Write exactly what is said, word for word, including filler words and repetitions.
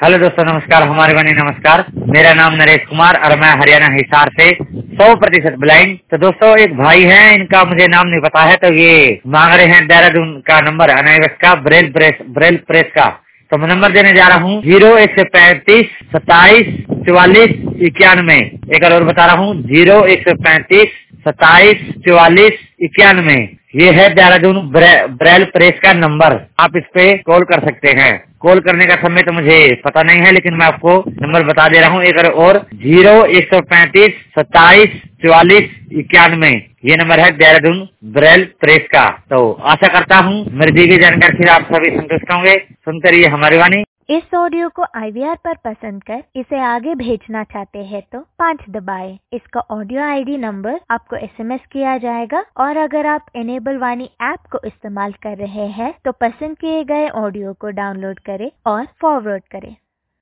Hello दोस्तों, नमस्कार। हमारे बने नमस्कार। मेरा नाम नरेश कुमार और मैं हरियाणा हिसार से सौ प्रतिशत ब्लाइंड। तो दोस्तों, एक भाई हैं, इनका मुझे नाम नहीं पता है, तो ये मांग रहे हैं देहरादून का नंबर अनाइवस का, ब्रेल प्रेस ब्रेल प्रेस का। तो मैं नंबर देने जा रहा हूँ जीरो एक सौ पैंतीस सत्ताईस चौवालीस इक्यानवे। एक और बता रहा हूँ, जीरो एक सौ पैंतीस सत्ताईस चौवालीस इक्यानवे। ये है देहरादून ब्रे, ब्रेल प्रेस का नंबर। आप इस पे कॉल कर सकते हैं। कॉल करने का समय तो मुझे पता नहीं है, लेकिन मैं आपको नंबर बता दे रहा हूँ एक और, जीरो एक सौ पैंतीस सत्ताईस चौवालीस इक्यानवे। ये नंबर है देहरादून ब्रेल प्रेस का। तो आशा करता हूँ मेरी दी गई जानकारी से आप सभी संतुष्ट होंगे। सुनते रहिए हमारी वाणी। इस ऑडियो को आई वी आर पर पसंद कर इसे आगे भेजना चाहते हैं तो पाँच दबाएं। इसका ऑडियो आई डी नंबर आपको एस एम एस किया जाएगा, और अगर आप इनेबल वाणी ऐप को इस्तेमाल कर रहे हैं तो पसंद किए गए ऑडियो को डाउनलोड करें और फॉरवर्ड करें।